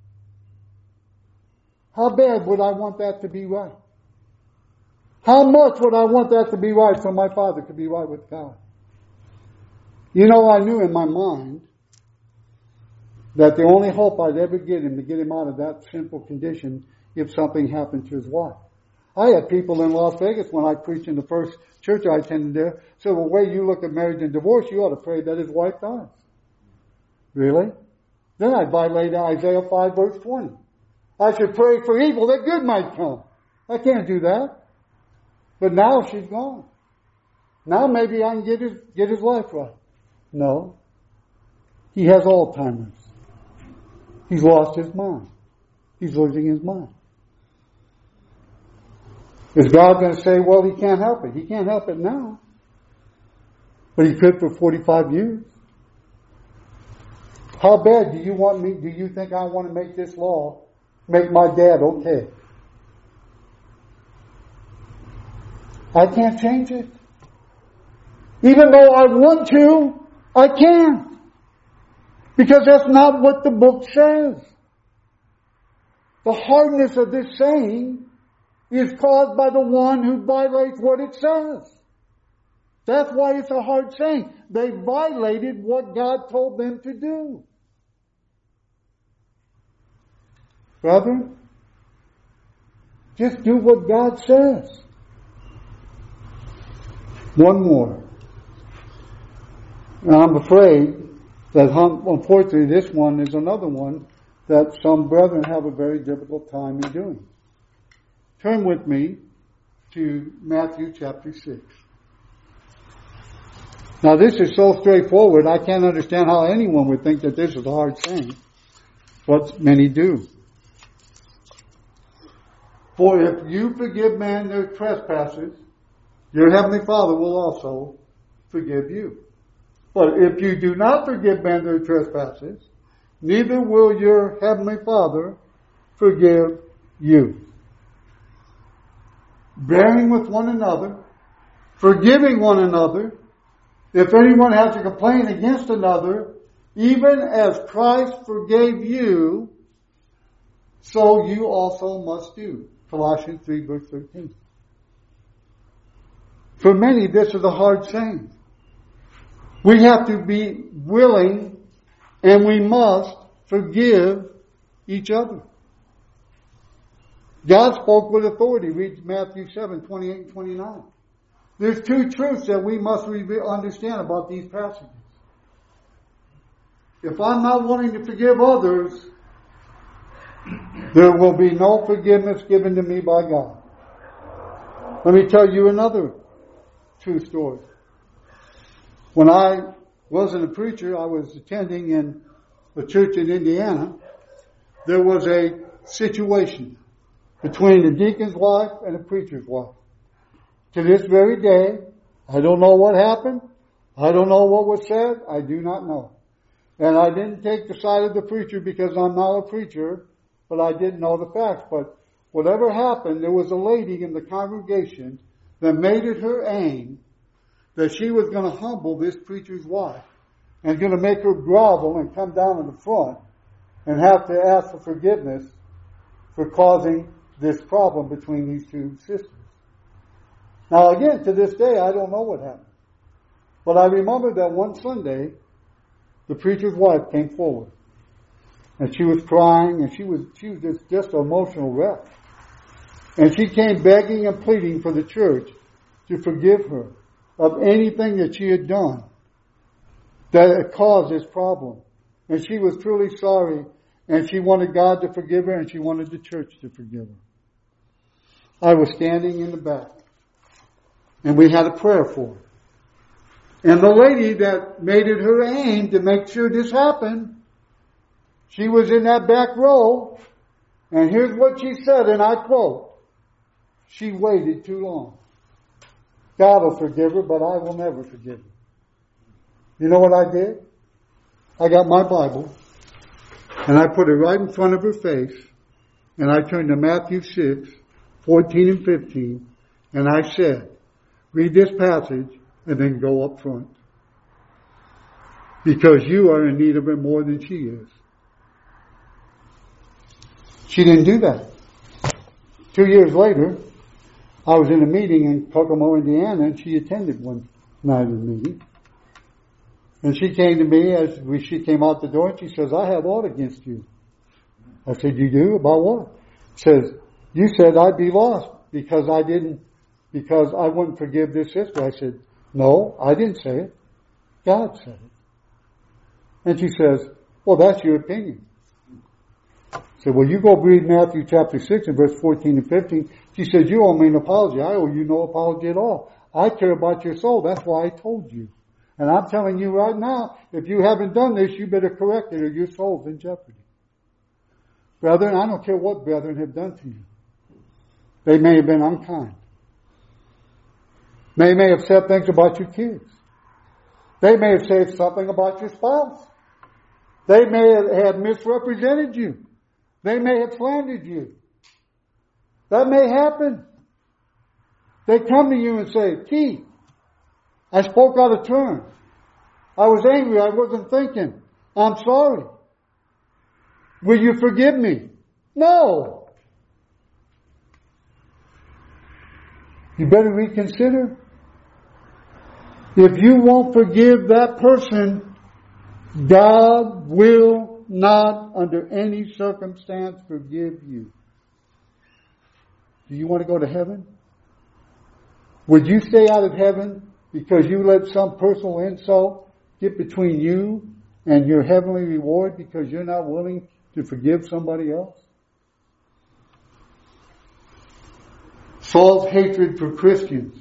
Speaker 1: How bad would I want that to be right? How much would I want that to be right so my father could be right with God? You know, I knew in my mind that the only hope I'd ever get him to get him out of that sinful condition if something happened to his wife. I had people in Las Vegas when I preached in the first church I attended there. So the way you look at marriage and divorce, you ought to pray that his wife dies. Really? Then I violated Isaiah 5 verse 20. I should pray for evil that good might come. I can't do that. But now she's gone. Now maybe I can get his life right. No. He has Alzheimer's. He's lost his mind. He's losing his mind. Is God going to say, well, he can't help it? He can't help it now. But he could for 45 years. How bad do you think I want to make this law make my dad okay? I can't change it. Even though I want to, I can't. Because that's not what the book says. The hardness of this saying is caused by the one who violates what it says. That's why it's a hard saying. They violated what God told them to do. Brethren, just do what God says. One more. And I'm afraid that unfortunately this one is another one that some brethren have a very difficult time in doing. Turn with me to Matthew chapter 6. Now this is so straightforward, I can't understand how anyone would think that this is a hard saying, but many do. For if you forgive men their trespasses, your heavenly Father will also forgive you. But if you do not forgive men their trespasses, neither will your heavenly Father forgive you. Bearing with one another, forgiving one another, if anyone has a complaint against another, even as Christ forgave you, so you also must do. Colossians 3 verse 13. For many, this is a hard saying. We have to be willing and we must forgive each other. God spoke with authority. Read Matthew 7, 28 and 29. There's two truths that we must understand about these passages. If I'm not wanting to forgive others, there will be no forgiveness given to me by God. Let me tell you another true story. When I wasn't a preacher, I was attending in a church in Indiana. There was a situation between a deacon's wife and a preacher's wife. To this very day, I don't know what happened. I don't know what was said. I do not know. And I didn't take the side of the preacher because I'm not a preacher, but I did know the facts. But whatever happened, there was a lady in the congregation that made it her aim that she was going to humble this preacher's wife and going to make her grovel and come down in the front and have to ask for forgiveness for causing this problem between these two sisters. Now again, to this day, I don't know what happened. But I remember that one Sunday, the preacher's wife came forward. And she was crying, and she was just an emotional wreck. And she came begging and pleading for the church to forgive her of anything that she had done that had caused this problem. And she was truly sorry, and she wanted God to forgive her, and she wanted the church to forgive her. I was standing in the back, and we had a prayer for her. And the lady that made it her aim to make sure this happened, she was in that back row, and here's what she said, and I quote, "She waited too long. God will forgive her, but I will never forgive her." You know what I did? I got my Bible, and I put it right in front of her face, and I turned to Matthew 6, 14 and 15, and I said, "Read this passage, and then go up front. Because you are in need of it more than she is." She didn't do that. 2 years later, I was in a meeting in Kokomo, Indiana, and she attended one night of the meeting. And she came to me she came out the door, and she says, "I have aught against you." I said, "You do? About what?" She says, "You said I'd be lost because I wouldn't forgive this sister." I said, "No, I didn't say it. God said it." And she says, "Well, that's your opinion." I said, "Well, you go read Matthew chapter 6 and verse 14 and 15. She said, "You owe me an apology. I owe you no apology at all. I care about your soul. That's why I told you. And I'm telling you right now, if you haven't done this, you better correct it or your soul's in jeopardy." Brethren, I don't care what brethren have done to you. They may have been unkind. They may have said things about your kids. They may have said something about your spouse. They may have misrepresented you. They may have slandered you. That may happen. They come to you and say, "Keith, I spoke out of turn. I was angry. I wasn't thinking. I'm sorry. Will you forgive me? No. You better reconsider. If you won't forgive that person, God will not, under any circumstance, forgive you. Do you want to go to heaven? Would you stay out of heaven because you let some personal insult get between you and your heavenly reward because you're not willing to forgive somebody else? Saul's hatred for Christians.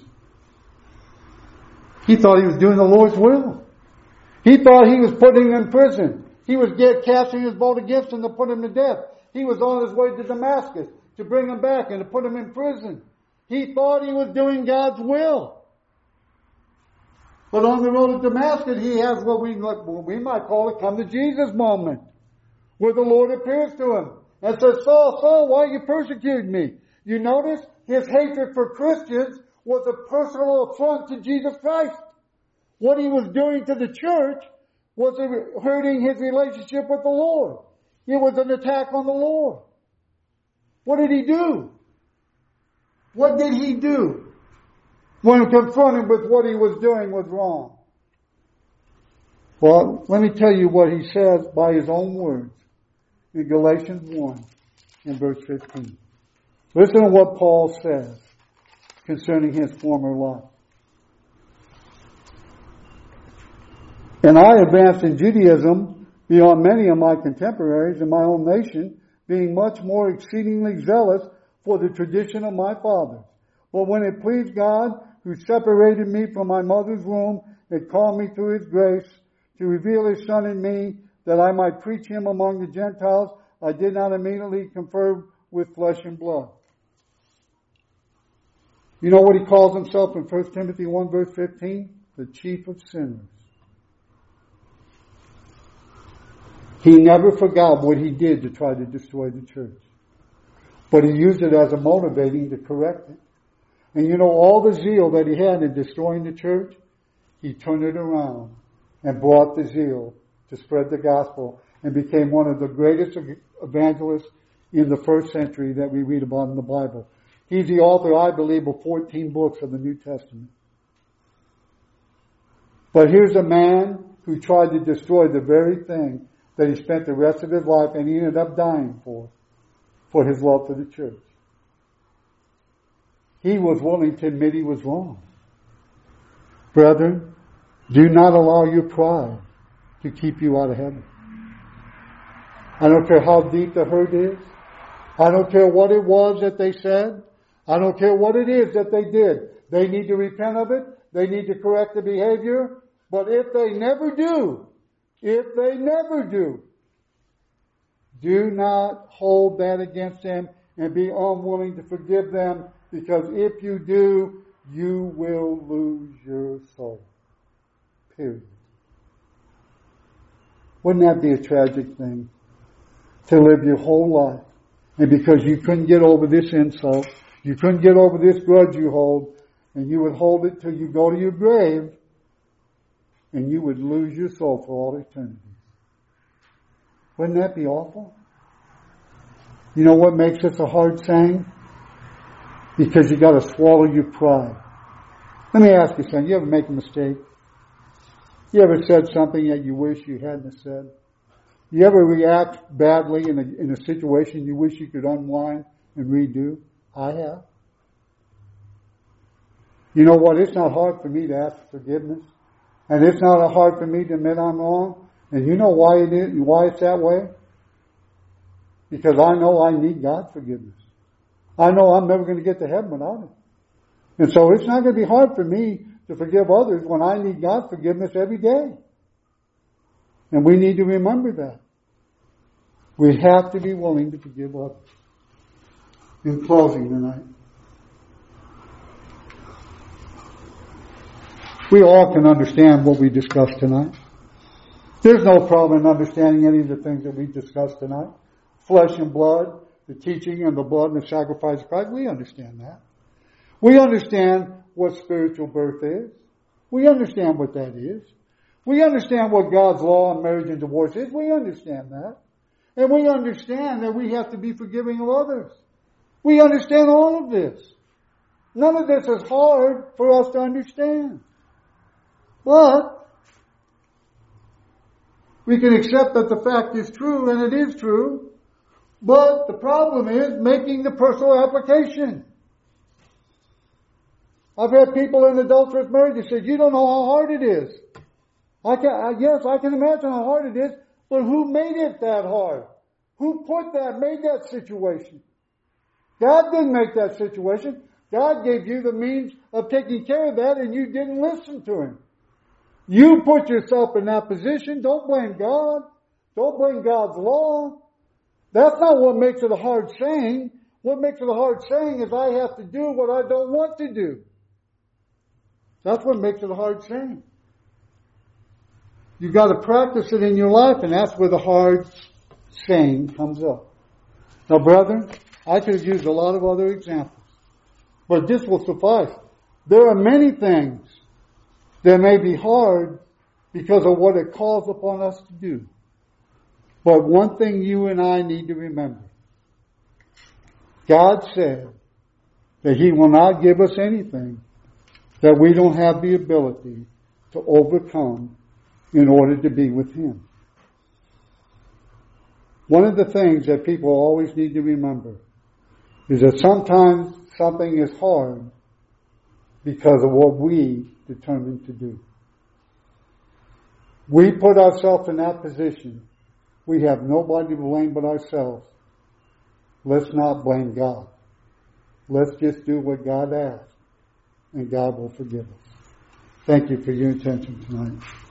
Speaker 1: He thought he was doing the Lord's will. He thought he was putting them in prison. He was casting his vote against them to put him to death. He was on his way to Damascus to bring him back and to put him in prison. He thought he was doing God's will. But on the road to Damascus, he has what we might call a come to Jesus moment, where the Lord appears to him and says, Saul, Saul, why are you persecuting me? You notice his hatred for Christians was a personal affront to Jesus Christ. What he was doing to the church was hurting his relationship with the Lord. It was an attack on the Lord. What did he do? What did he do when confronted with what he was doing was wrong? Well, let me tell you what he says by his own words in Galatians 1 and verse 15. Listen to what Paul says concerning his former life. And I advanced in Judaism beyond many of my contemporaries in my own nation, being much more exceedingly zealous for the tradition of my fathers. But when it pleased God, who separated me from my mother's womb and called me through His grace to reveal His Son in me, that I might preach Him among the Gentiles, I did not immediately confer with flesh and blood. You know what he calls himself in 1 Timothy 1 verse 15? The chief of sinners. He never forgot what he did to try to destroy the church. But he used it as a motivating to correct it. And you know, all the zeal that he had in destroying the church, he turned it around and brought the zeal to spread the gospel and became one of the greatest evangelists in the first century that we read about in the Bible. He's the author, I believe, of 14 books of the New Testament. But here's a man who tried to destroy the very thing that he spent the rest of his life and he ended up dying for his love for the church. He was willing to admit he was wrong. Brethren, do not allow your pride to keep you out of heaven. I don't care how deep the hurt is. I don't care what it was that they said. I don't care what it is that they did. They need to repent of it. They need to correct the behavior. But if they never do, do not hold that against them and be unwilling to forgive them, because if you do, you will lose your soul. Period. Wouldn't that be a tragic thing? To live your whole life, and because you couldn't get over this insult, you couldn't get over this grudge you hold, and you would hold it till you go to your grave, and you would lose your soul for all eternity. Wouldn't that be awful? You know what makes this a hard saying? Because you got to swallow your pride. Let me ask you something. You ever make a mistake? You ever said something that you wish you hadn't said? You ever react badly in a situation you wish you could unwind and redo? I have. You know what? It's not hard for me to ask for forgiveness. And it's not hard for me to admit I'm wrong. And you know why it is, why it's that way? Because I know I need God's forgiveness. I know I'm never going to get to heaven without it. And so it's not going to be hard for me to forgive others when I need God's forgiveness every day. And we need to remember that. We have to be willing to forgive others. In closing tonight, we all can understand what we discussed tonight. There's no problem in understanding any of the things that we discussed tonight. Flesh and blood, the teaching and the blood and the sacrifice of Christ, we understand that. We understand what spiritual birth is. We understand what that is. We understand what God's law on marriage and divorce is. We understand that. And we understand that we have to be forgiving of others. We understand all of this. None of this is hard for us to understand. But we can accept that the fact is true, and it is true. But the problem is making the personal application. I've had people in adulterous marriage that said, you don't know how hard it is. Yes, I can imagine how hard it is, but who made it that hard? Who made that situation? God didn't make that situation. God gave you the means of taking care of that, and you didn't listen to Him. You put yourself in that position. Don't blame God. Don't blame God's law. That's not what makes it a hard saying. What makes it a hard saying is I have to do what I don't want to do. That's what makes it a hard saying. You've got to practice it in your life, and that's where the hard saying comes up. Now, brethren, I could have used a lot of other examples, but this will suffice. There are many things that may be hard because of what it calls upon us to do. But one thing you and I need to remember. God said that He will not give us anything that we don't have the ability to overcome in order to be with Him. One of the things that people always need to remember is that sometimes something is hard because of what we determined to do. We put ourselves in that position. We have nobody to blame but ourselves. Let's not blame God. Let's just do what God asks, and God will forgive us. Thank you for your attention tonight.